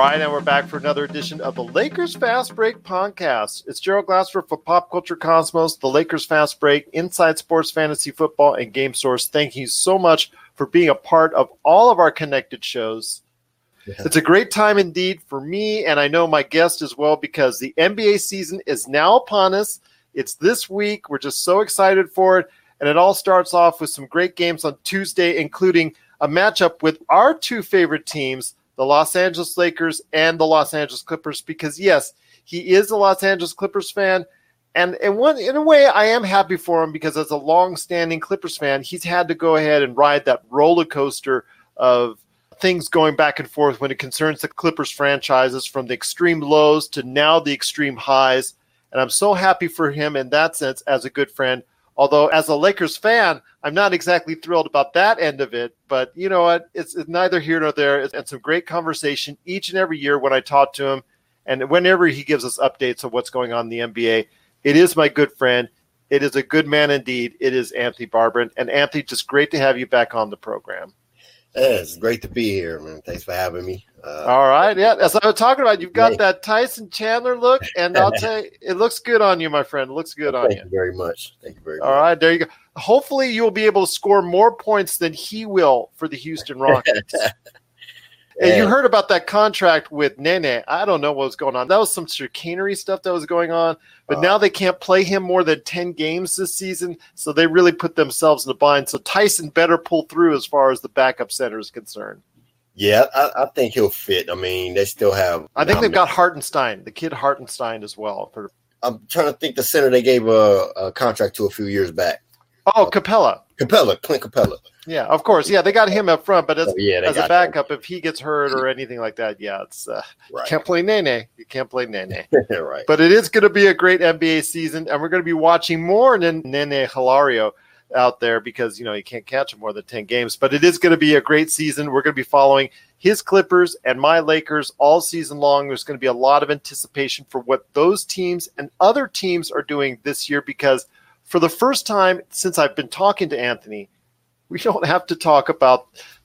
right, and we're back for another edition of the Lakers Fast Break podcast. It's Gerald Glassford for Pop Culture Cosmos, the Lakers Fast Break, Inside Sports Fantasy Football, and Game Source. Thank you so much for being a part of all of our connected shows. Yeah. It's a great time indeed for me, and I know my guest as well, because the NBA season is now upon us. It's this week. We're just so excited for it, and it all starts off with some great games on Tuesday, including a matchup with our two favorite teams, the Los Angeles Lakers and the Los Angeles Clippers, because, yes, he is a Los Angeles Clippers fan. And in a way, I am happy for him, because as a long-standing Clippers fan, he's had to go ahead and ride that roller coaster of things going back and forth when it concerns the Clippers franchises, from the extreme lows to now the extreme highs. And I'm so happy for him in that sense as a good friend. Although, as a Lakers fan, I'm not exactly thrilled about that end of it. But you know what? It's neither here nor there. It's some great conversation each and every year when I talk to him, and whenever he gives us updates of what's going on in the NBA. It is my good friend. It is a good man indeed. It is Anthony Barbara. And Anthony, just great to have you back on the program. Yeah, it's great to be here, man. Thanks for having me. All right. Yeah, as I was talking about, you've got that Tyson Chandler look, and I'll tell you, it looks good on you, my friend. It looks good on you. Thank you very much. All right, there you go. Hopefully you'll be able to score more points than he will for the Houston Rockets. And you heard about that contract with Nene. I don't know what was going on. That was some chicanery stuff that was going on. But now they can't play him more than 10 games this season, so they really put themselves in a bind. So Tyson better pull through as far as the backup center is concerned. Yeah, I think he'll fit. I mean, they still have – I think they've got Hartenstein, the kid Hartenstein as well. I'm trying to think the center they gave a contract to a few years back. Oh, Capella. Clint Capella. Yeah, of course. Yeah, they got him up front, but as a backup, him. If he gets hurt or anything like that, it's right. You can't play Nene. You can't play Nene. Right. But it is going to be a great NBA season, and we're going to be watching more than Nene Hilario out there, because, you can't catch him more than 10 games. But it is going to be a great season. We're going to be following his Clippers and my Lakers all season long. There's going to be a lot of anticipation for what those teams and other teams are doing this year, because for the first time since I've been talking to Anthony, we don't have to talk about,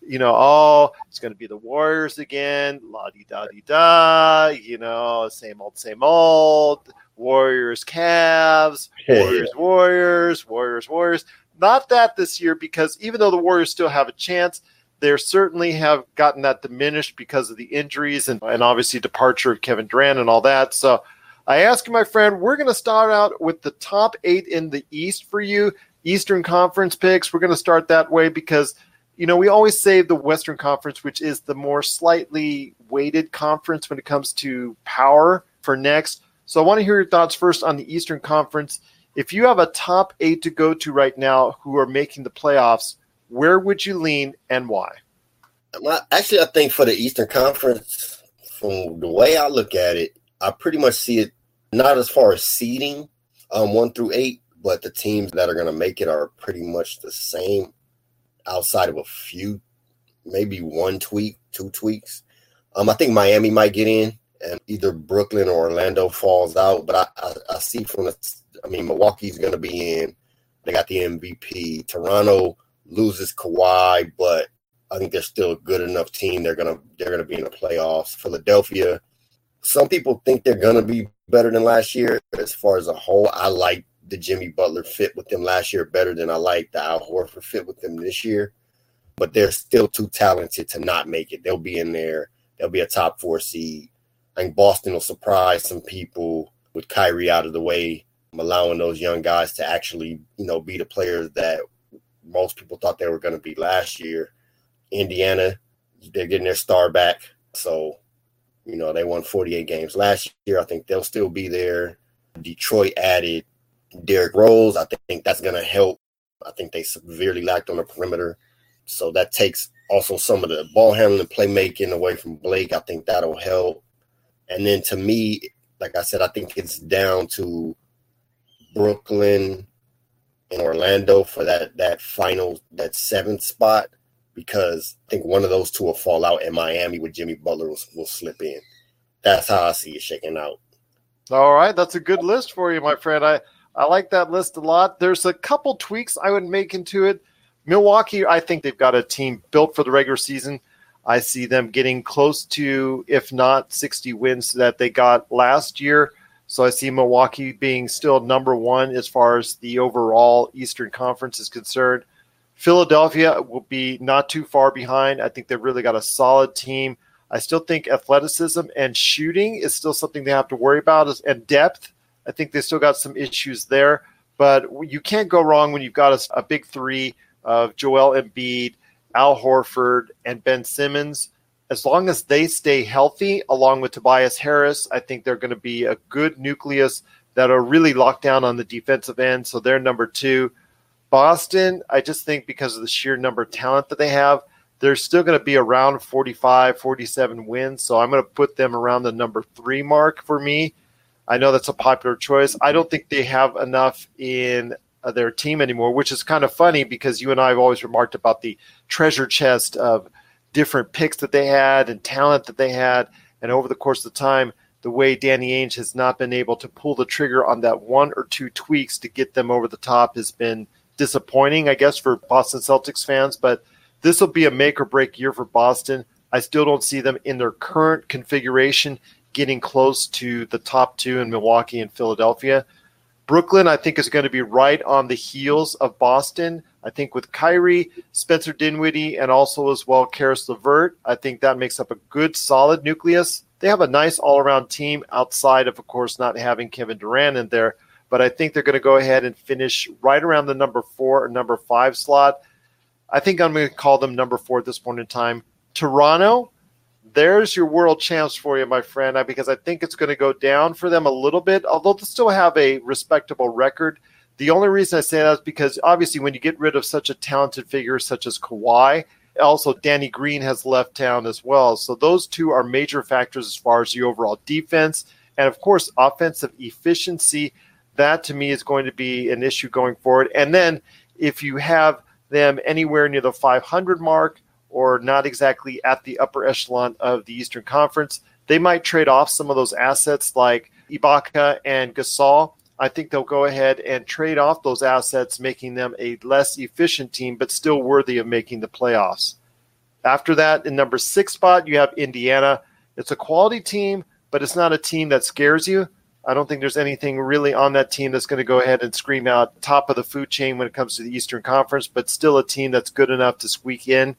it's going to be the Warriors again, la-di-da-di-da, same old, Warriors, Cavs, Warriors. Not that this year, because even though the Warriors still have a chance, they certainly have gotten that diminished because of the injuries and obviously departure of Kevin Durant and all that. So I asked my friend, we're going to start out with the top 8 in the East for you. Eastern Conference picks. We're going to start that way because, we always save the Western Conference, which is the more slightly weighted conference when it comes to power, for next. So I want to hear your thoughts first on the Eastern Conference. If you have a top 8 to go to right now who are making the playoffs, where would you lean and why? Actually, I think for the Eastern Conference, from the way I look at it, I pretty much see it not as far as seeding 1 through 8, but the teams that are going to make it are pretty much the same outside of a few, maybe 1 tweak, 2 tweaks. I think Miami might get in, and either Brooklyn or Orlando falls out. But I see Milwaukee's going to be in. They got the MVP. Toronto loses Kawhi, but I think they're still a good enough team. They're gonna be in the playoffs. Philadelphia, some people think they're going to be better than last year. As far as a whole, I like the Jimmy Butler fit with them last year better than I like the Al Horford fit with them this year. But they're still too talented to not make it. They'll be in there. They'll be a top 4 seed. I think Boston will surprise some people with Kyrie out of the way, allowing those young guys to actually, be the players that most people thought they were going to be last year. Indiana, they're getting their star back. So, they won 48 games last year. I think they'll still be there. Detroit added Derrick Rose. I think that's going to help. I think they severely lacked on the perimeter. So that takes also some of the ball handling and playmaking away from Blake. I think that'll help. And then to me, like I said, I think it's down to Brooklyn and Orlando for that final, that 7th spot, because I think one of those two will fall out, and Miami with Jimmy Butler will slip in. That's how I see it shaking out. All right. That's a good list for you, my friend. I like that list a lot. There's a couple tweaks I would make into it. Milwaukee, I think they've got a team built for the regular season. I see them getting close to, if not 60 wins that they got last year. So I see Milwaukee being still number one as far as the overall Eastern Conference is concerned. Philadelphia will be not too far behind. I think they've really got a solid team. I still think athleticism and shooting is still something they have to worry about, and depth. I think they still got some issues there. But you can't go wrong when you've got a big three of Joel Embiid, Al Horford, and Ben Simmons. As long as they stay healthy, along with Tobias Harris, I think they're going to be a good nucleus that are really locked down on the defensive end. So they're number two. Boston, I just think because of the sheer number of talent that they have, they're still going to be around 45, 47 wins. So I'm going to put them around the number 3 mark for me. I know that's a popular choice. I don't think they have enough in their team anymore, which is kind of funny because you and I have always remarked about the treasure chest of different picks that they had and talent that they had. And over the course of the time, the way Danny Ainge has not been able to pull the trigger on that 1 or 2 tweaks to get them over the top has been disappointing, I guess, for Boston Celtics fans. But this will be a make or break year for Boston. I still don't see them in their current configuration getting close to the top 2 in Milwaukee and Philadelphia. Brooklyn, I think, is going to be right on the heels of Boston. I think with Kyrie, Spencer Dinwiddie, and also as well Karis LeVert, I think that makes up a good, solid nucleus. They have a nice all-around team outside of course, not having Kevin Durant in there. But I think they're going to go ahead and finish right around the number 4 or number 5 slot. I think I'm going to call them number 4 at this point in time. Toronto, there's your world champs for you, my friend, because I think it's going to go down for them a little bit, although they still have a respectable record. The only reason I say that is because obviously when you get rid of such a talented figure such as Kawhi, also Danny Green has left town as well. So those two are major factors as far as the overall defense. And of course, offensive efficiency, that to me is going to be an issue going forward. And then if you have them anywhere near the 500 mark or not exactly at the upper echelon of the Eastern Conference, they might trade off some of those assets like Ibaka and Gasol. I think they'll go ahead and trade off those assets, making them a less efficient team, but still worthy of making the playoffs. After that, in number 6 spot, you have Indiana. It's a quality team, but it's not a team that scares you. I don't think there's anything really on that team that's going to go ahead and scream out top of the food chain when it comes to the Eastern Conference, but still a team that's good enough to squeak in.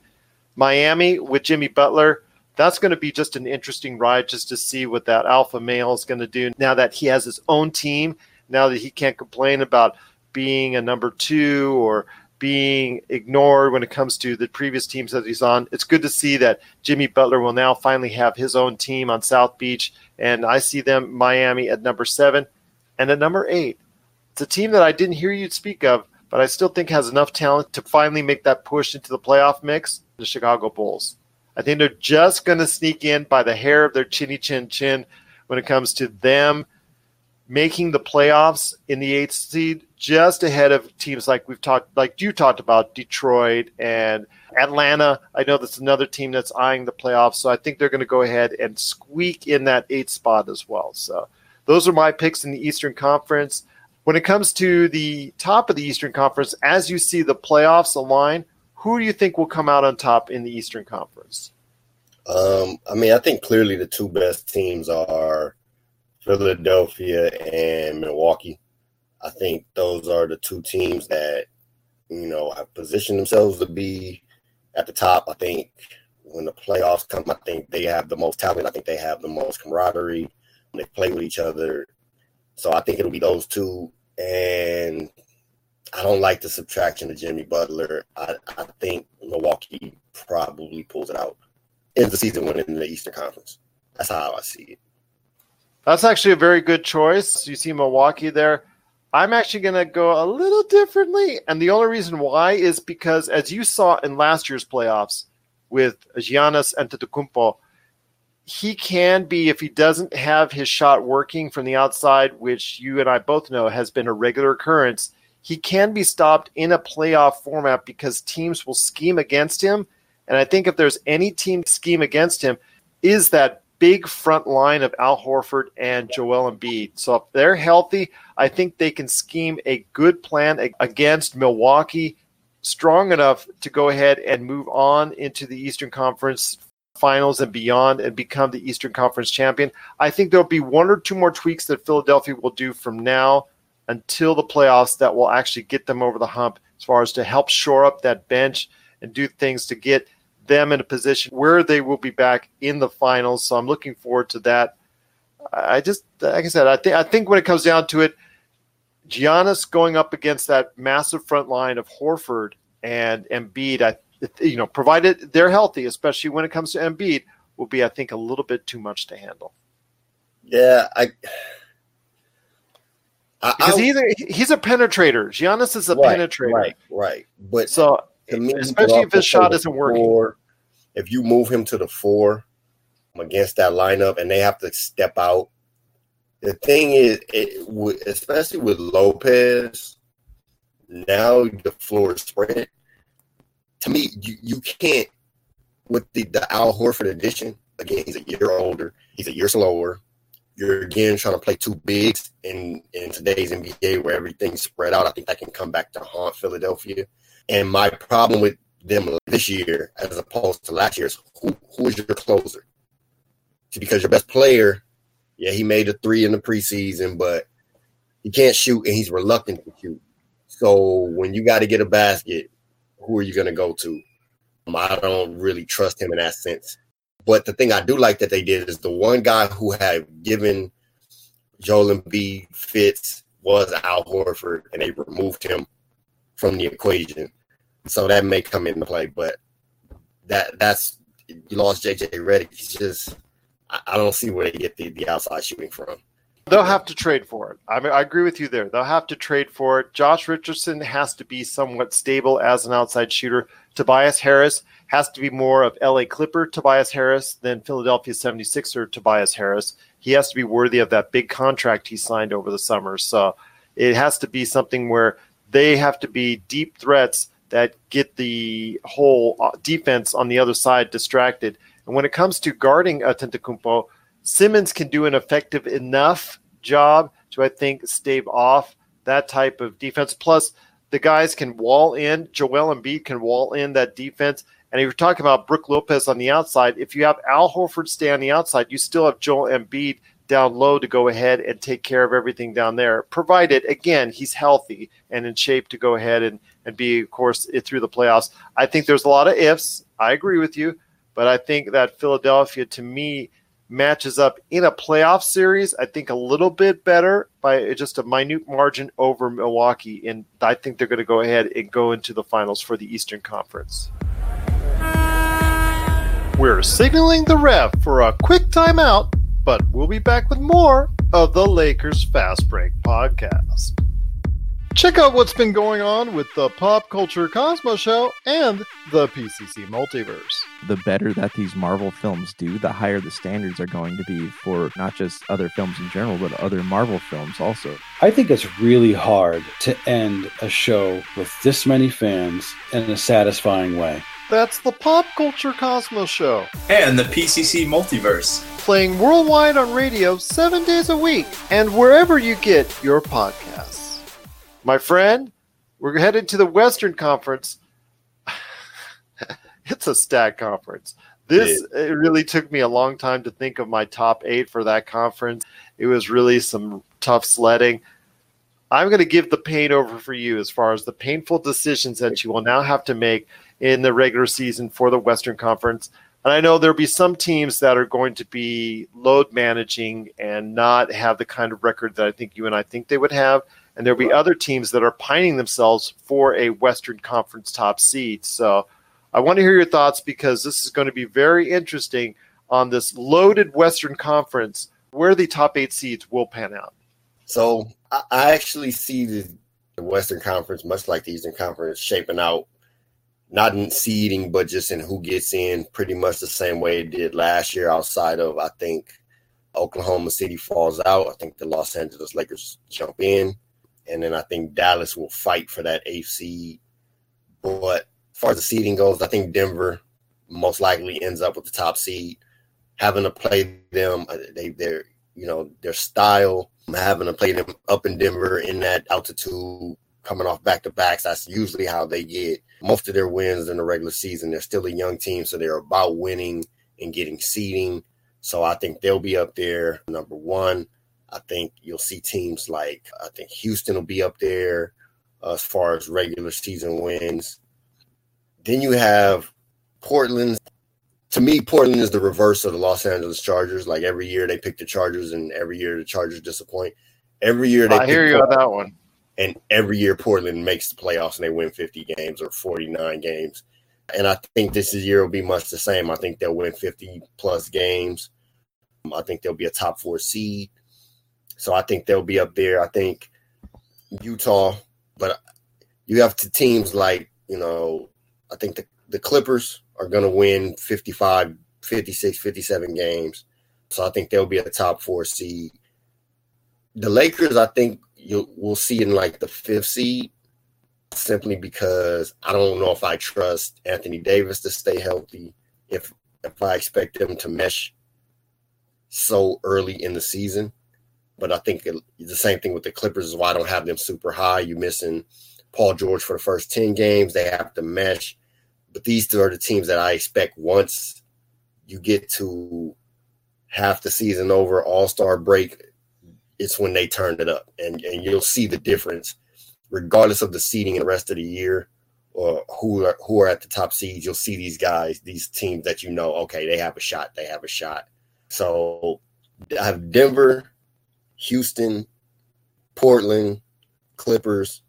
Miami with Jimmy Butler, that's going to be just an interesting ride just to see what that alpha male is going to do now that he has his own team, now that he can't complain about being a number 2 or being ignored when it comes to the previous teams that he's on. It's good to see that Jimmy Butler will now finally have his own team on South Beach, and I see them, Miami, at number 7. And at number 8, it's a team that I didn't hear you speak of, but I still think has enough talent to finally make that push into the playoff mix, the Chicago Bulls. I think they're just going to sneak in by the hair of their chinny chin chin when it comes to them making the playoffs in the 8th seed, just ahead of teams like you talked about, Detroit and Atlanta. I know that's another team that's eyeing the playoffs, so I think they're going to go ahead and squeak in that 8th spot as well. So those are my picks in the Eastern Conference. When it comes to the top of the Eastern Conference, as you see the playoffs align, who do you think will come out on top in the Eastern Conference? I think clearly the 2 best teams are Philadelphia and Milwaukee. I think those are the 2 teams that, have positioned themselves to be at the top. I think when the playoffs come, I think they have the most talent. I think they have the most camaraderie. They play with each other. So I think it'll be those 2. And I don't like the subtraction of Jimmy Butler. I think Milwaukee probably pulls it out. Ends the season winning in the Eastern Conference. That's how I see it. That's actually a very good choice. You see Milwaukee there. I'm actually going to go a little differently, and the only reason why is because, as you saw in last year's playoffs with Giannis Antetokounmpo, he can be, if he doesn't have his shot working from the outside, which you and I both know has been a regular occurrence, he can be stopped in a playoff format because teams will scheme against him. And I think if there's any team scheme against him, is that big front line of Al Horford and Joel Embiid. So if they're healthy, I think they can scheme a good plan against Milwaukee, strong enough to go ahead and move on into the Eastern Conference finals and beyond and become the Eastern Conference champion. I think there'll be one or two more tweaks that Philadelphia will do from now until the playoffs that will actually get them over the hump as far as to help shore up that bench and do things to get them in a position where they will be back in the finals. So I'm looking forward to that. I just, like I said, I think when it comes down to it, Giannis going up against that massive front line of Horford and Embiid, provided they're healthy, especially when it comes to Embiid, will be, I think, a little bit too much to handle. Yeah, because he's a penetrator. Giannis is a penetrator. Right. But so, to me, especially if his shot isn't working. If you move him to the 4 against that lineup and they have to step out, the thing is, especially with Lopez, now the floor is spread. To me, you can't, with the Al Horford addition, again, he's a year older, he's a year slower. You're, again, trying to play two bigs in today's NBA where everything's spread out. I think that can come back to haunt Philadelphia. And my problem with them this year, as opposed to last year, is who is your closer? See, because your best player, yeah, he made a 3 in the preseason, but he can't shoot and he's reluctant to shoot. So when you got to get a basket, who are you going to go to? I don't really trust him in that sense. But the thing I do like that they did is the one guy who had given Joel Embiid fits was Al Horford, and they removed him from the equation. So that may come into play, but that's you lost JJ Redick. He's just I don't see where they get the outside shooting from. They'll have to trade for it. I mean, I agree with you there. They'll have to trade for it. Josh Richardson has to be somewhat stable as an outside shooter. Tobias Harris has to be more of LA Clipper Tobias Harris than Philadelphia 76er Tobias Harris. He has to be worthy of that big contract he signed over the summer. So it has to be something where they have to be deep threats that get the whole defense on the other side distracted. And when it comes to guarding Antetokounmpo, Simmons can do an effective enough job to, I think, stave off that type of defense. Plus, the guys can wall in. Joel Embiid can wall in that defense. And if you're talking about Brook Lopez on the outside, if you have Al Horford stay on the outside, you still have Joel Embiid down low to go ahead and take care of everything down there, provided, again, he's healthy and in shape to go ahead and be, of course, through the playoffs. I think there's a lot of ifs. I agree with you. But I think that Philadelphia, to me, matches up in a playoff series, I think a little bit better by just a minute margin over Milwaukee. And I think they're going to go ahead and go into the finals for the Eastern Conference. We're signaling the ref for a quick timeout, but we'll be back with more of the Lakers Fast Break podcast. Check out what's been going on with the Pop Culture Cosmos Show and the PCC Multiverse. The better that these Marvel films do, the higher the standards are going to be for not just other films in general, but other Marvel films also. I think it's really hard to end a show with this many fans in a satisfying way. That's the Pop Culture Cosmos Show. And the PCC Multiverse. Playing worldwide on radio 7 days a week and wherever you get your podcasts. My friend, we're headed to the Western Conference. It's a stacked conference. It really took me a long time to think of my top 8 for that conference. It was really some tough sledding. I'm going to give the pain over for you as far as the painful decisions that you will now have to make in the regular season for the Western Conference. And I know there'll be some teams that are going to be load managing and not have the kind of record that I think you and I think they would have. And there'll be other teams that are pining themselves for a Western Conference top seed. So I want to hear your thoughts because this is going to be very interesting on this loaded Western Conference where the top 8 seeds will pan out. So I actually see the Western Conference, much like the Eastern Conference, shaping out, not in seeding, but just in who gets in pretty much the same way it did last year outside of, I think, Oklahoma City falls out. I think the Los Angeles Lakers jump in. And then I think Dallas will fight for that 8th seed. But as far as the seeding goes, I think Denver most likely ends up with the top seed. Having to play them, their style, having to play them up in Denver in that altitude, coming off back-to-backs, that's usually how they get most of their wins in the regular season. They're still a young team, so they're about winning and getting seeding. So I think they'll be up there, number one. I think you'll see teams like, I think Houston will be up there as far as regular season wins. Then you have Portland. To me, Portland is the reverse of the Los Angeles Chargers. Like every year they pick the Chargers, and every year the Chargers disappoint. Every year they I hear you on that one. And every year Portland makes the playoffs and they win 50 games or 49 games. And I think this year will be much the same. I think they'll win 50-plus games. I think they'll be a top 4 seed. So I think they'll be up there. I think Utah, but you have teams like, I think the Clippers are going to win 55, 56, 57 games. So I think they'll be a top 4 seed. The Lakers, I think we'll see in like the 5th seed, simply because I don't know if I trust Anthony Davis to stay healthy, if I expect them to mesh so early in the season. But I think the same thing with the Clippers is why I don't have them super high. You're missing Paul George for the first 10 games. They have to mesh. But these two are the teams that I expect once you get to half the season over, All-Star break, it's when they turn it up. And you'll see the difference, regardless of the seeding in the rest of the year or who are at the top seeds. You'll see these guys, these teams that okay, they have a shot. They have a shot. So I have Denver, Houston, Portland, Clippers,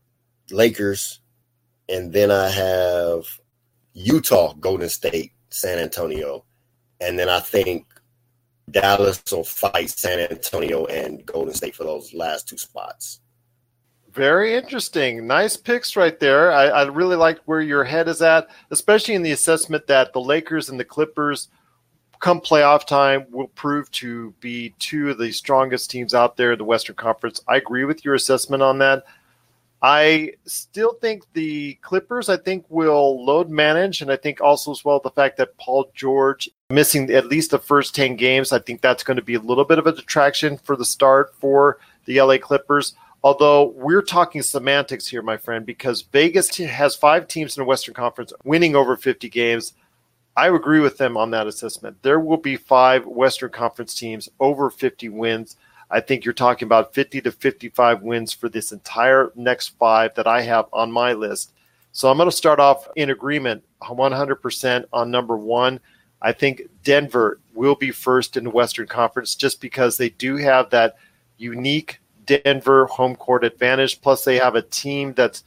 Lakers, and then I have Utah, Golden State, San Antonio, and then I think Dallas will fight San Antonio and Golden State for those last 2 spots. Very interesting. Nice picks right there. I really like where your head is at, especially in the assessment that the Lakers and the Clippers, come playoff time, will prove to be 2 of the strongest teams out there in the Western Conference. I agree with your assessment on that. I still think the Clippers, will load manage, and I think also as well the fact that Paul George missing at least the first 10 games, I think that's going to be a little bit of a detraction for the start for the LA Clippers. Although we're talking semantics here, my friend, because Vegas has 5 teams in the Western Conference winning over 50 games. I agree with them on that assessment. There will be 5 Western Conference teams over 50 wins. I think you're talking about 50 to 55 wins for this entire next 5 that I have on my list. So I'm going to start off in agreement 100% on number 1. I think Denver will be first in the Western Conference just because they do have that unique Denver home court advantage. Plus they have a team that's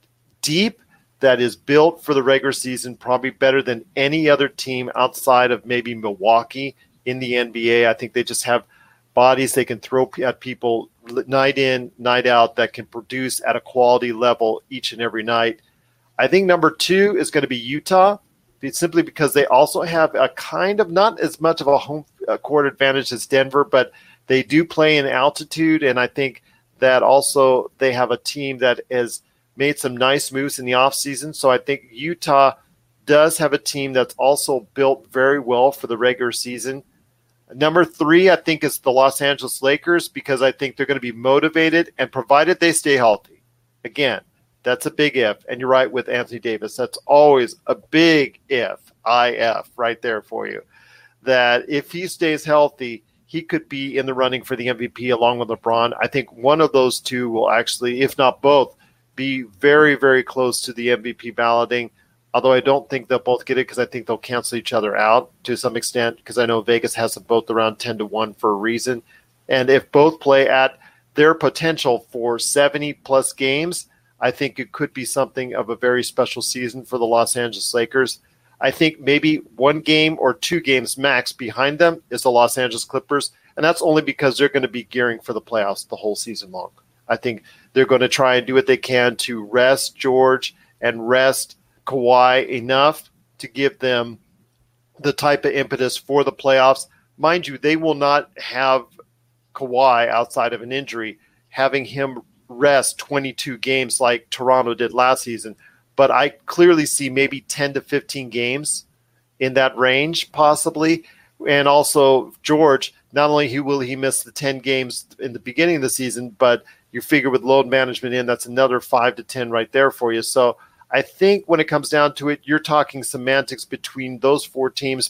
deep, that is built for the regular season, probably better than any other team outside of maybe Milwaukee in the NBA. I think they just have bodies they can throw at people night in, night out that can produce at a quality level each and every night. I think number 2 is going to be Utah, simply because they also have a kind of not as much of a home court advantage as Denver, but they do play in altitude, and I think that also they have a team that has made some nice moves in the offseason. So I think Utah does have a team that's also built very well for the regular season. Number 3, I think, is the Los Angeles Lakers, because I think they're going to be motivated, and provided they stay healthy. Again, that's a big if. And you're right with Anthony Davis. That's always a big if, IF, right there for you. That if he stays healthy, he could be in the running for the MVP along with LeBron. I think one of those 2 will actually, if not both, be very, very close to the MVP balloting. Although I don't think they'll both get it, because I think they'll cancel each other out to some extent, because I know Vegas has them both around 10-1 for a reason. And if both play at their potential for 70-plus games, I think it could be something of a very special season for the Los Angeles Lakers. I think maybe 1 game or 2 games max behind them is the Los Angeles Clippers, and that's only because they're going to be gearing for the playoffs the whole season long. I think they're going to try and do what they can to rest George and rest Kawhi enough to give them the type of impetus for the playoffs. Mind you, they will not have Kawhi, outside of an injury, having him rest 22 games like Toronto did last season. But I clearly see maybe 10 to 15 games in that range, possibly. And also, George, not only will he miss the 10 games in the beginning of the season, but you figure with load management in, that's another 5 to 10 right there for you. So I think when it comes down to it, you're talking semantics between those 4 teams. But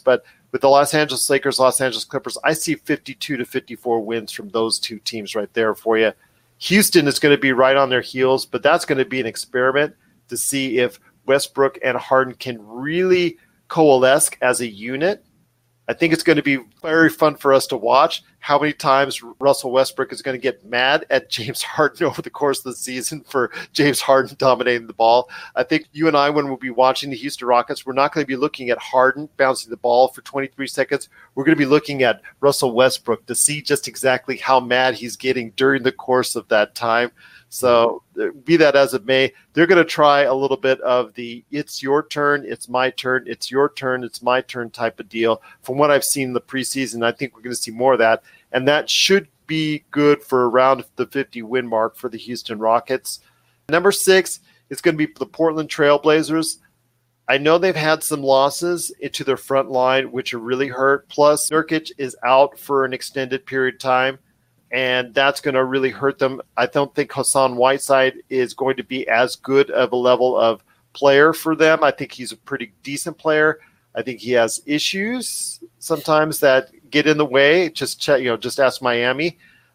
with the Los Angeles Lakers, Los Angeles Clippers, I see 52 to 54 wins from those two teams right there for you. Houston is going to be right on their heels, but that's going to be an experiment to see if Westbrook and Harden can really coalesce as a unit. I think it's going to be very fun for us to watch how many times Russell Westbrook is going to get mad at James Harden over the course of the season for James Harden dominating the ball. I think you and I, when we'll be watching the Houston Rockets, we're not going to be looking at Harden bouncing the ball for 23 seconds. We're going to be looking at Russell Westbrook to see just exactly how mad he's getting during the course of that time. So be that as it may, they're going to try a little bit of the it's your turn, it's my turn, it's your turn, it's my turn type of deal. From what I've seen in the preseason, I think we're going to see more of that. And that should be good for around the 50 win mark for the Houston Rockets. Number 6 is going to be the Portland Trailblazers. I know they've had some losses into their front line, which are really hurt. Plus, Nurkic is out for an extended period of time, and that's going to really hurt them. I don't think Hassan Whiteside is going to be as good of a level of player for them. I think he's a pretty decent player. I think he has issues sometimes that get in the way. Just ask Miami.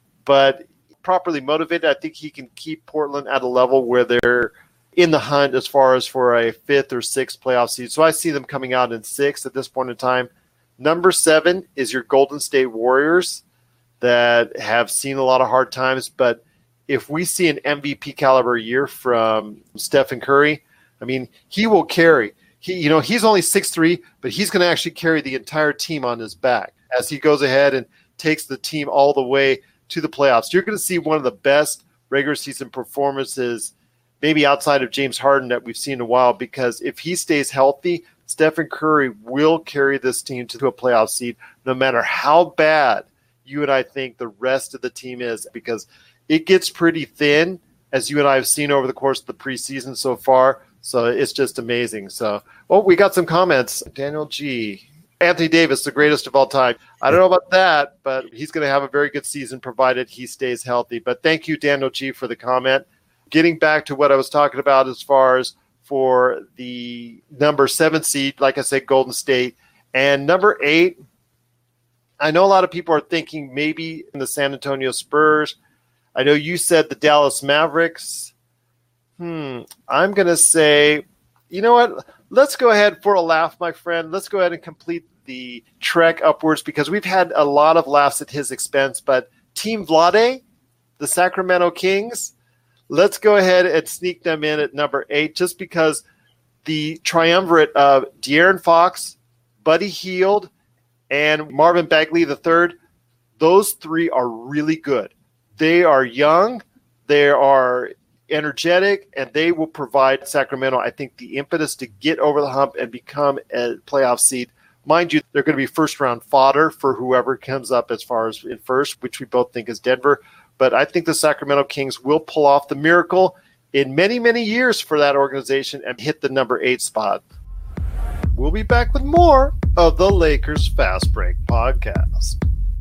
But properly motivated, I think he can keep Portland at a level where they're in the hunt as far as for a 5th or 6th playoff seed. So I see them coming out in 6th at this point in time. Number 7 is your Golden State Warriors, that have seen a lot of hard times. But if we see an MVP caliber year from Stephen Curry, I mean, he will carry. He's only 6'3", but he's going to actually carry the entire team on his back as he goes ahead and takes the team all the way to the playoffs. You're going to see one of the best regular season performances, maybe outside of James Harden, that we've seen in a while, because if he stays healthy, Stephen Curry will carry this team to a playoff seed no matter how bad you and I think the rest of the team is, because it gets pretty thin, as you and I have seen over the course of the preseason so far. So it's just amazing. So, we got some comments. Daniel G. Anthony Davis, the greatest of all time. I don't know about that, but he's going to have a very good season provided he stays healthy. But thank you, Daniel G., for the comment. Getting back to what I was talking about as far as for the number 7 seed, like I said, Golden State. And number 8, I know a lot of people are thinking maybe in the San Antonio Spurs. I know you said the Dallas Mavericks. I'm going to say, you know what? Let's go ahead for a laugh, my friend. Let's go ahead and complete the trek upwards, because we've had a lot of laughs at his expense. But Team Vlade, the Sacramento Kings, let's go ahead and sneak them in at number 8, just because the triumvirate of De'Aaron Fox, Buddy Hield, and Marvin Bagley III, those 3 are really good. They are young, they are energetic, and they will provide Sacramento, I think, the impetus to get over the hump and become a playoff seed. Mind you, they're going to be first-round fodder for whoever comes up as far as in first, which we both think is Denver. But I think the Sacramento Kings will pull off the miracle in many, many years for that organization and hit the number 8 spot. We'll be back with more of the Lakers Fast Break podcast.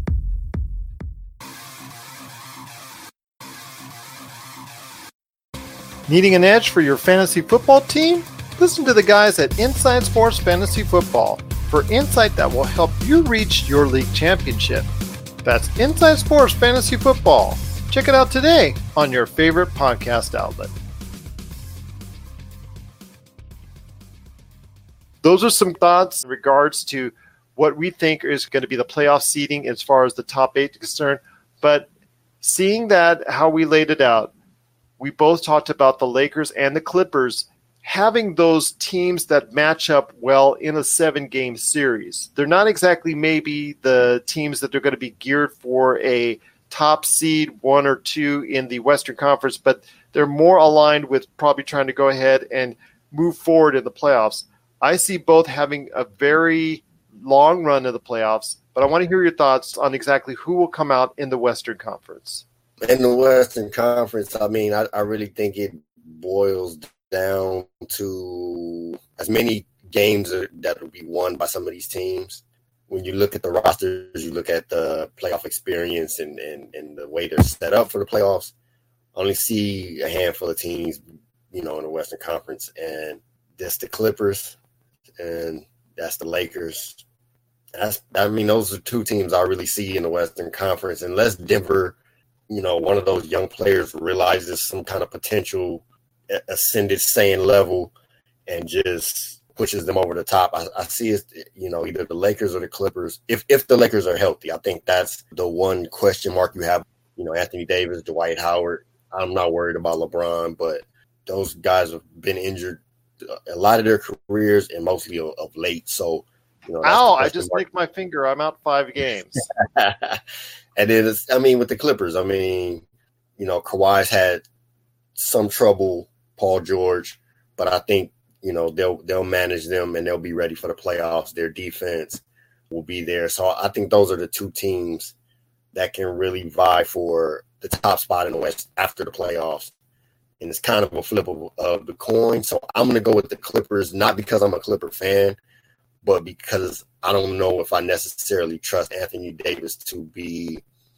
Needing an edge for your fantasy football team? Listen to the guys at Inside Sports Fantasy Football for insight that will help you reach your league championship. That's Inside Sports Fantasy Football. Check it out today on your favorite podcast outlet. Those are some thoughts in regards to what we think is going to be the playoff seeding as far as the top 8 is concerned. But seeing that, how we laid it out, we both talked about the Lakers and the Clippers having those teams that match up well in a 7-game series. They're not exactly maybe the teams that are going to be geared for a top seed 1 or 2 in the Western Conference, but they're more aligned with probably trying to go ahead and move forward in the playoffs. I see both having a very long run of the playoffs, but I want to hear your thoughts on exactly who will come out in the Western Conference. In the Western Conference, I mean, I really think it boils down to as many games that will be won by some of these teams. When you look at the rosters, you look at the playoff experience and the way they're set up for the playoffs, I only see a handful of teams, in the Western Conference, and that's the Clippers, and that's the Lakers, Those are two teams I really see in the Western Conference. Unless Denver, one of those young players realizes some kind of potential ascended sane level and just pushes them over the top. I see it, either the Lakers or the Clippers. If the Lakers are healthy, I think that's the one question mark you have. Anthony Davis, Dwight Howard. I'm not worried about LeBron, but those guys have been injured a lot of their careers and mostly of late. So, ow, I just nicked my finger. I'm out 5 games. And then with the Clippers, Kawhi's had some trouble, Paul George, but I think, they'll manage them and they'll be ready for the playoffs. Their defense will be there. So I think those are the two teams that can really vie for the top spot in the West after the playoffs. And it's kind of a flip of the coin. So I'm going to go with the Clippers, not because I'm a Clipper fan, but because I don't know if I necessarily trust Anthony Davis to be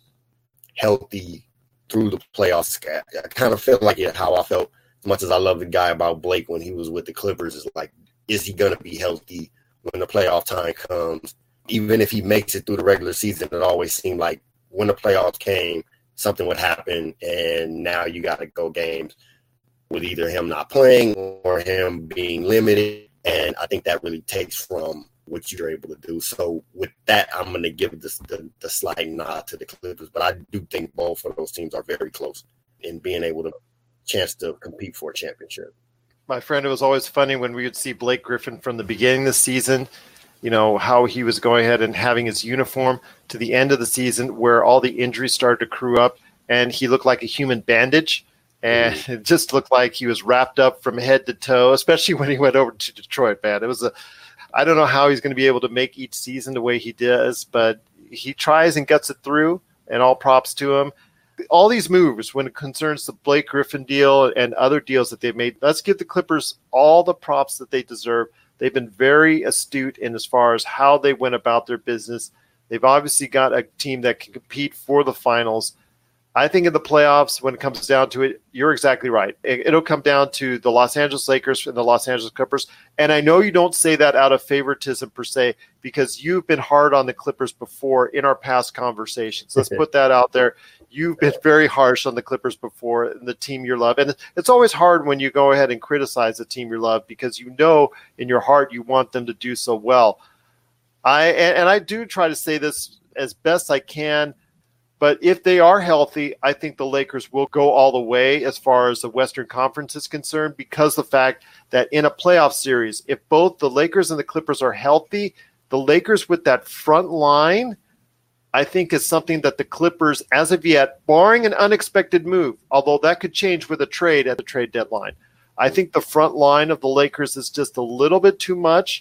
healthy through the playoffs. I kind of felt like how I felt, as much as I love the guy about Blake when he was with the Clippers, is like, is he going to be healthy when the playoff time comes? Even if he makes it through the regular season, it always seemed like when the playoffs came, something would happen, and now you got to go games with either him not playing or him being limited. And I think that really takes from what you're able to do. So with that, I'm going to give the slight nod to the Clippers. But I do think both of those teams are very close in being able to chance to compete for a championship. My friend, it was always funny when we would see Blake Griffin from the beginning of the season, how he was going ahead and having his uniform to the end of the season where all the injuries started to accrue up and he looked like a human bandage. And it just looked like he was wrapped up from head to toe, especially when he went over to Detroit, man. I don't know how he's going to be able to make each season the way he does, but he tries and gets it through, and all props to him. All these moves, when it concerns the Blake Griffin deal and other deals that they've made, let's give the Clippers all the props that they deserve. They've been very astute in as far as how they went about their business. They've obviously got a team that can compete for the finals. I think in the playoffs, when it comes down to it, you're exactly right. It'll come down to the Los Angeles Lakers and the Los Angeles Clippers. And I know you don't say that out of favoritism per se, because you've been hard on the Clippers before in our past conversations. Let's put that out there. You've been very harsh on the Clippers before and the team you love. And it's always hard when you go ahead and criticize the team you love, because in your heart you want them to do so well. I do try to say this as best I can. But if they are healthy, I think the Lakers will go all the way as far as the Western Conference is concerned, because the fact that in a playoff series, if both the Lakers and the Clippers are healthy, the Lakers with that front line, I think is something that the Clippers, as of yet, barring an unexpected move, although that could change with a trade at the trade deadline, I think the front line of the Lakers is just a little bit too much.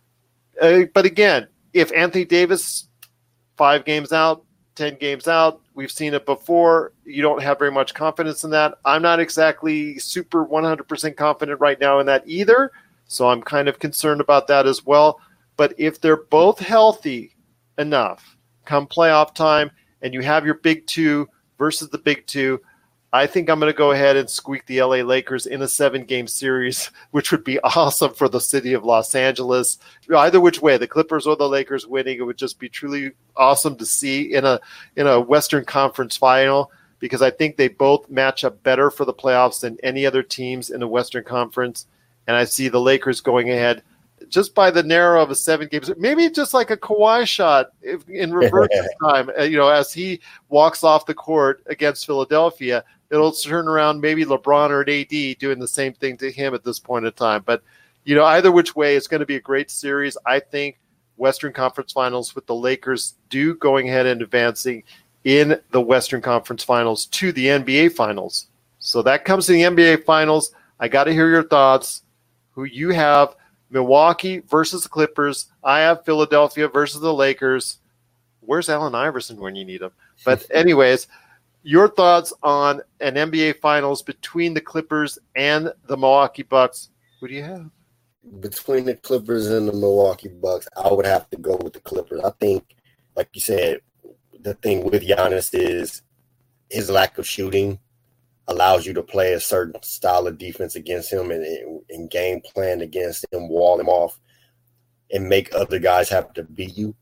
But again, if Anthony Davis, 5 games out, 10 games out, we've seen it before. You don't have very much confidence in that. I'm not exactly super 100% confident right now in that either, so I'm kind of concerned about that as well. But if they're both healthy enough come playoff time and you have your big two versus the big two, I think I'm going to go ahead and squeak the LA Lakers in a 7-game series, which would be awesome for the city of Los Angeles. Either which way, the Clippers or the Lakers winning, it would just be truly awesome to see in a Western Conference final, because I think they both match up better for the playoffs than any other teams in the Western Conference. And I see the Lakers going ahead just by the narrow of a 7 games, maybe just like a Kawhi shot in reverse time, as he walks off the court against Philadelphia. It'll turn around maybe LeBron or an AD doing the same thing to him at this point in time. But, either which way, it's going to be a great series. I think Western Conference Finals with the Lakers going ahead and advancing in the Western Conference Finals to the NBA Finals. So that comes to the NBA Finals. I got to hear your thoughts. Who you have, Milwaukee versus the Clippers. I have Philadelphia versus the Lakers. Where's Allen Iverson when you need him? But anyways, your thoughts on an NBA Finals between the Clippers and the Milwaukee Bucks. Who do you have? Between the Clippers and the Milwaukee Bucks, I would have to go with the Clippers. I think, like you said, the thing with Giannis is his lack of shooting allows you to play a certain style of defense against him and game plan against him, wall him off, and make other guys have to beat you.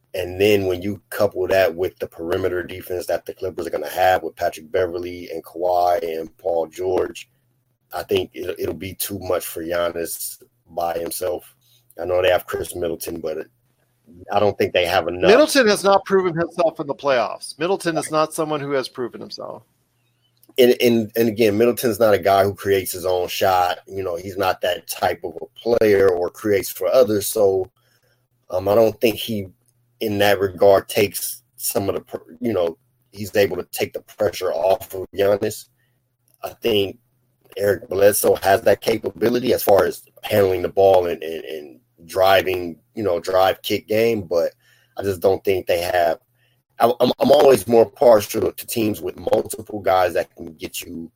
And then when you couple that with the perimeter defense that the Clippers are going to have with Patrick Beverly and Kawhi and Paul George, I think it'll be too much for Giannis by himself. I know they have Chris Middleton, but I don't think they have enough. Middleton has not proven himself in the playoffs. Middleton is not someone who has proven himself. And again, Middleton's not a guy who creates his own shot. You know, he's not that type of a player or creates for others. So I don't think he, in that regard, takes some of the, you know, he's able to take the pressure off of Giannis. I think Eric Bledsoe has that capability as far as handling the ball and driving, you know, drive kick game, but I just don't think they have. I'm always more partial to teams with multiple guys that can get you,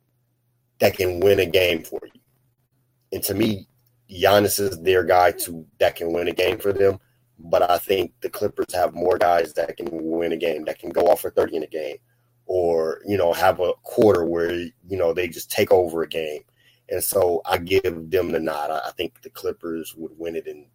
that can win a game for you. And to me, Giannis is their guy that can win a game for them. But I think the Clippers have more guys that can win a game, that can go off for 30 in a game, or, you know, have a quarter where, you know, they just take over a game. And so I give them the nod. I think the Clippers would win it in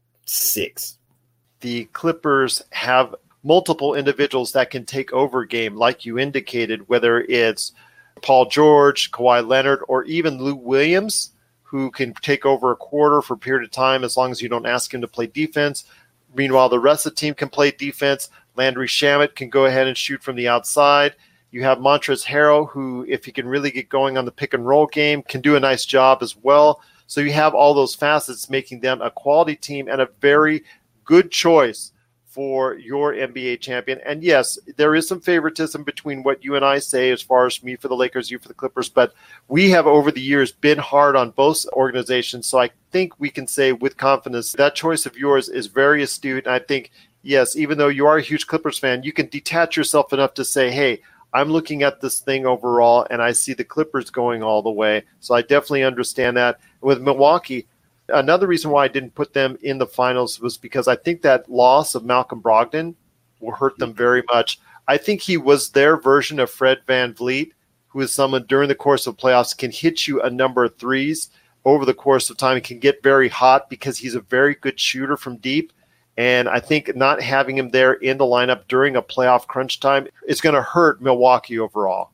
6. The Clippers have multiple individuals that can take over a game, like you indicated, whether it's Paul George, Kawhi Leonard, or even Lou Williams, who can take over a quarter for a period of time as long as you don't ask him to play defense. Meanwhile, the rest of the team can play defense. Landry Shamet can go ahead and shoot from the outside. You have Montrezl Harrell, who, if he can really get going on the pick-and-roll game, can do a nice job as well. So you have all those facets making them a quality team and a very good choice for your NBA champion. And yes, there is some favoritism between what you and I say as far as me for the Lakers, you for the Clippers, but we have over the years been hard on both organizations. So I think we can say with confidence that choice of yours is very astute. And I think, yes, even though you are a huge Clippers fan, you can detach yourself enough to say, hey, I'm looking at this thing overall and I see the Clippers going all the way. So I definitely understand that. With Milwaukee, another reason why I didn't put them in the finals was because I think that loss of Malcolm Brogdon will hurt them very much. I think he was their version of Fred VanVleet, who is someone during the course of playoffs can hit you a number of threes over the course of time. He can get very hot because he's a very good shooter from deep. And I think not having him there in the lineup during a playoff crunch time is going to hurt Milwaukee overall.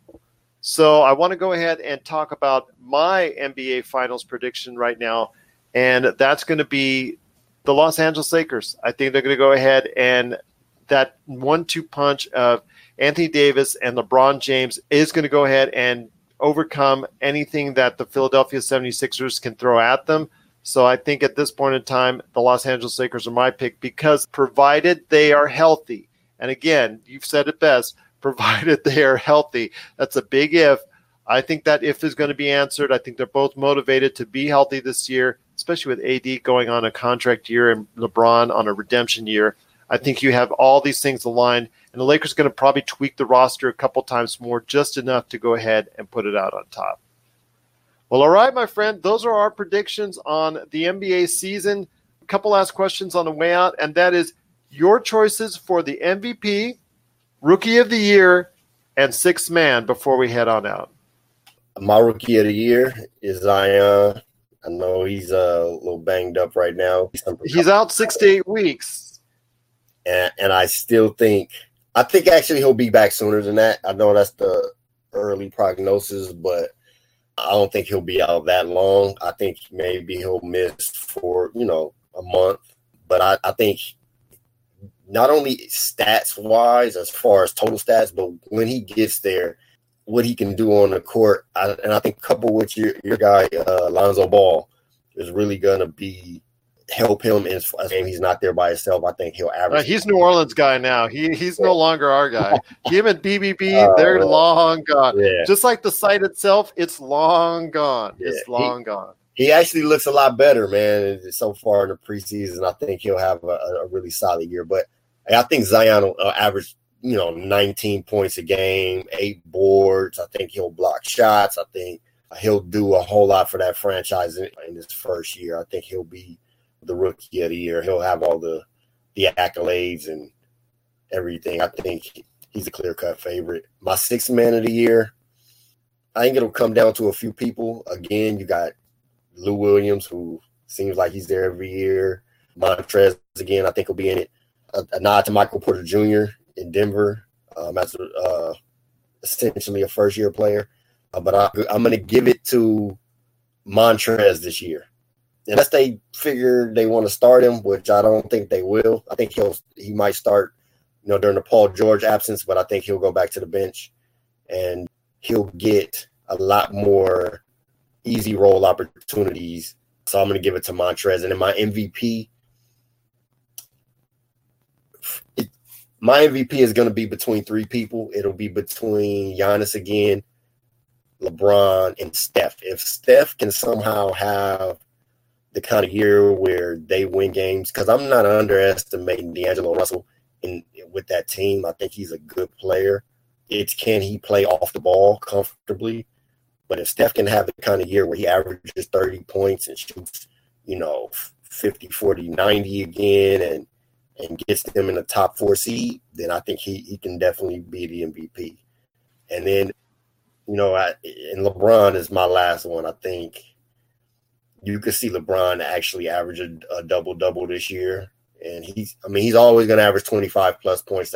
So I want to go ahead and talk about my NBA Finals prediction right now. And that's going to be the Los Angeles Lakers. I think they're going to go ahead and that 1-2 punch of Anthony Davis and LeBron James is going to go ahead and overcome anything that the Philadelphia 76ers can throw at them. So I think at this point in time, the Los Angeles Lakers are my pick because provided they are healthy, and again, you've said it best, provided they are healthy, that's a big if. I think that if is going to be answered. I think they're both motivated to be healthy this year, especially with AD going on a contract year and LeBron on a redemption year. I think you have all these things aligned, and the Lakers are going to probably tweak the roster a couple times more, just enough to go ahead and put it out on top. Well, all right, my friend, those are our predictions on the NBA season. A couple last questions on the way out, and that is your choices for the MVP, Rookie of the Year, and Sixth Man before we head on out. My Rookie of the Year is Zion. I know he's a little banged up right now. He's out 6 to 8 weeks. And I still think actually he'll be back sooner than that. I know that's the early prognosis, but I don't think he'll be out that long. I think maybe he'll miss for, a month. But I think not only stats-wise as far as total stats, but when he gets there, what he can do on the court. And I think coupled with your guy, Lonzo Ball, is really going to help him in a game. He's not there by himself. I think he'll average. He's New Orleans guy now. He's no longer our guy. Him and BBB, they're long gone. Yeah. Just like the site itself, it's long gone. Yeah. It's long gone. He actually looks a lot better, man, so far in the preseason. I think he'll have a really solid year. But I think Zion will average 19 points a game, 8 boards. I think he'll block shots. I think he'll do a whole lot for that franchise in his first year. I think he'll be the Rookie of the Year. He'll have all the accolades and everything. I think he's a clear-cut favorite. My Sixth Man of the Year, I think it'll come down to a few people. Again, you got Lou Williams, who seems like he's there every year. Montrez, again, I think will be in it. a nod to Michael Porter Jr. in Denver as essentially a first-year player. But I'm going to give it to Montrez this year. Unless they figure they want to start him, which I don't think they will. I think he might start, during the Paul George absence, but I think he'll go back to the bench and he'll get a lot more easy role opportunities. So I'm going to give it to Montrez. And then my MVP, is going to be between three people. It'll be between Giannis again, LeBron, and Steph. If Steph can somehow have the kind of year where they win games, because I'm not underestimating D'Angelo Russell with that team. I think he's a good player. It's can he play off the ball comfortably? But if Steph can have the kind of year where he averages 30 points and shoots, 50, 40, 90 again and gets them in the top 4 seed, then I think he can definitely be the MVP. And then, and LeBron is my last one. I think you could see LeBron actually average a double-double this year. And he's always going to average 25-plus points.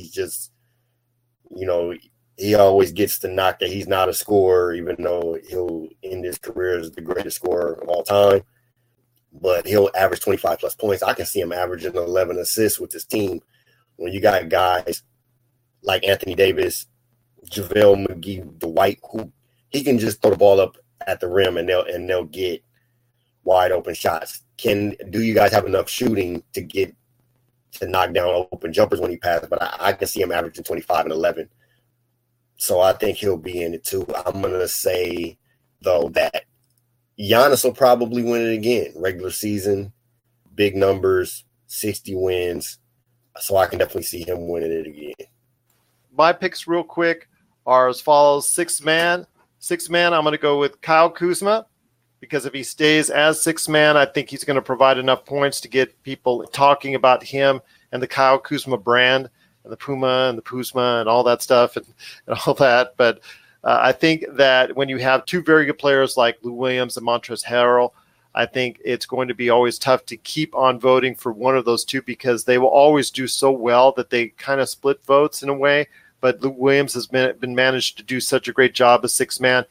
He always gets the knock that he's not a scorer, even though he'll end his career as the greatest scorer of all time. But he'll average 25-plus points. I can see him averaging 11 assists with his team. When you got guys like Anthony Davis, JaVale McGee, Dwight, who he can just throw the ball up at the rim and they'll get wide open shots. Do you guys have enough shooting to knock down open jumpers when he passes? But I can see him averaging 25 and 11. So I think he'll be in it too. I'm going to say, though, that Giannis will probably win it again. Regular season, big numbers, 60 wins. So I can definitely see him winning it again. My picks real quick are as follows. Sixth man, I'm going to go with Kyle Kuzma, because if he stays as sixth man, I think he's going to provide enough points to get people talking about him and the Kyle Kuzma brand and the Puma and the Kuzma and all that stuff and all that. But I think that when you have two very good players like Lou Williams and Montrezl Harrell, I think it's going to be always tough to keep on voting for one of those two, because they will always do so well that they kind of split votes in a way. But Lou Williams has been managed to do such a great job as sixth man.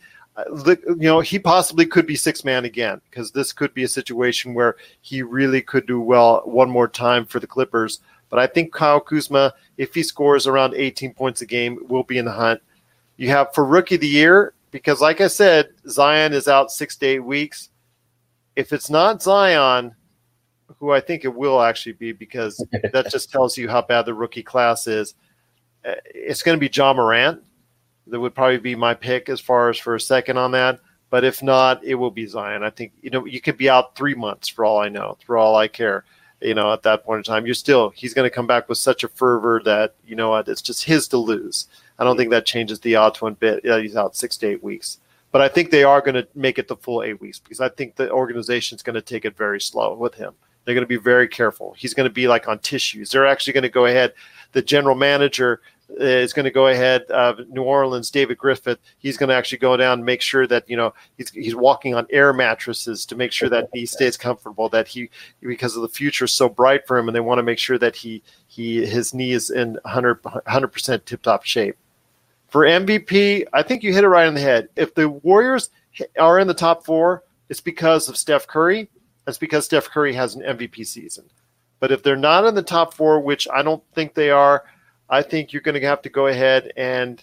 He possibly could be sixth man again, because this could be a situation where he really could do well one more time for the Clippers. But I think Kyle Kuzma, if he scores around 18 points a game, will be in the hunt. You have for Rookie of the Year, because like I said, Zion is out 6 to 8 weeks. If it's not Zion, who I think it will actually be, because that just tells you how bad the rookie class is, it's going to be Ja Morant. That would probably be my pick as far as for a second on that. But if not, it will be Zion. I think, you could be out 3 months for all I know, for all I care. At that point in time, he's going to come back with such a fervor that, it's just his to lose. I don't think that changes the odds one bit. He's out 6 to 8 weeks. But I think they are going to make it the full 8 weeks, because I think the organization is going to take it very slow with him. They're going to be very careful. He's going to be like on tissues. They're actually going to go ahead. The general manager is going to go ahead. New Orleans, David Griffith, he's going to actually go down and make sure that he's walking on air mattresses to make sure that he stays comfortable. That because of the future is so bright for him, and they want to make sure that his knee is in 100% tip-top shape. For MVP, I think you hit it right on the head. If the Warriors are in the top 4, it's because of Steph Curry. It's because Steph Curry has an MVP season. But if they're not in the top 4, which I don't think they are, I think you're going to have to go ahead and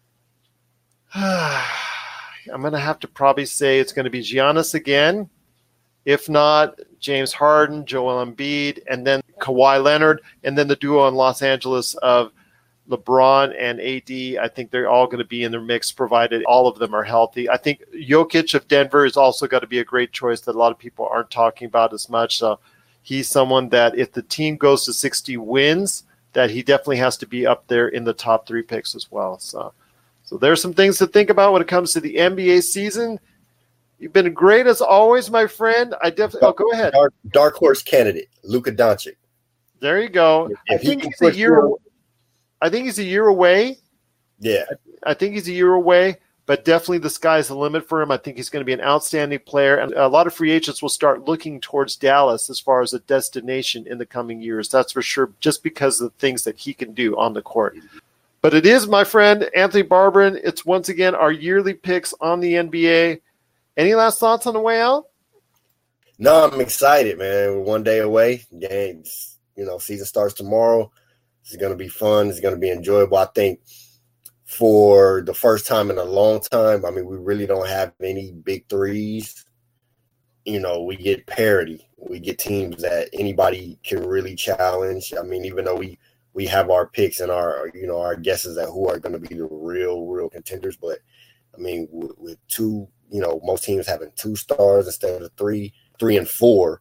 I'm going to have to probably say it's going to be Giannis again. If not, James Harden, Joel Embiid, and then Kawhi Leonard, and then the duo in Los Angeles of LeBron and AD. I think they're all going to be in the mix, provided all of them are healthy. I think Jokic of Denver is also got to be a great choice that a lot of people aren't talking about as much. So he's someone that if the team goes to 60 wins, that he definitely has to be up there in the top 3 picks as well. So there's some things to think about when it comes to the NBA season. You've been great as always, my friend. Go ahead. Dark horse candidate, Luka Doncic. There you go. I think he's a year away. Yeah. I think he's a year away, but definitely the sky's the limit for him. I think he's going to be an outstanding player, and a lot of free agents will start looking towards Dallas as far as a destination in the coming years. That's for sure, just because of the things that he can do on the court. But it is, my friend, Anthony Barberin. It's once again our yearly picks on the NBA. Any last thoughts on the way out? No, I'm excited, man. We're 1 day away. Games, season starts tomorrow. It's going to be fun. It's going to be enjoyable. I think for the first time in a long time, we really don't have any big threes. We get parity. We get teams that anybody can really challenge. Even though we have our picks and our guesses at who are going to be the real contenders, but with two, most teams having 2 stars instead of 3 and 4,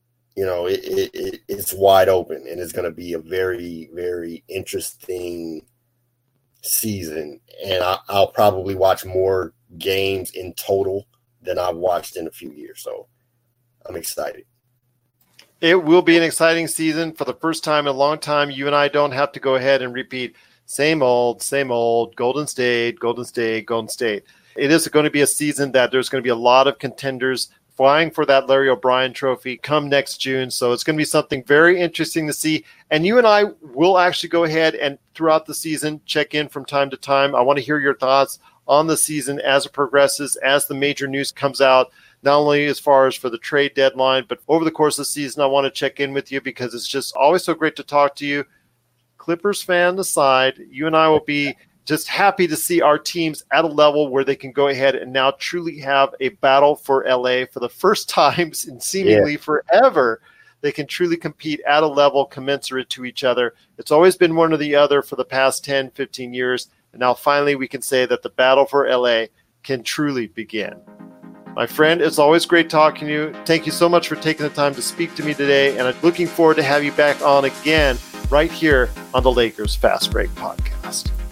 it's wide open, and it's going to be a very, very interesting season. And I'll probably watch more games in total than I've watched in a few years. So I'm excited. It will be an exciting season. For the first time in a long time, you and I don't have to go ahead and repeat same old, Golden State. It is going to be a season that there's going to be a lot of contenders vying for that Larry O'Brien trophy come next June. So it's going to be something very interesting to see. And you and I will actually go ahead and throughout the season check in from time to time. I want to hear your thoughts on the season as it progresses, as the major news comes out, not only as far as for the trade deadline, but over the course of the season. I want to check in with you because it's just always so great to talk to you. Clippers fan aside, you and I will be just happy to see our teams at a level where they can go ahead and now truly have a battle for LA for the first time in seemingly forever. They can truly compete at a level commensurate to each other. It's always been one or the other for the past 10, 15 years. And now finally we can say that the battle for LA can truly begin. My friend, it's always great talking to you. Thank you so much for taking the time to speak to me today. And I'm looking forward to have you back on again right here on the Lakers Fast Break Podcast.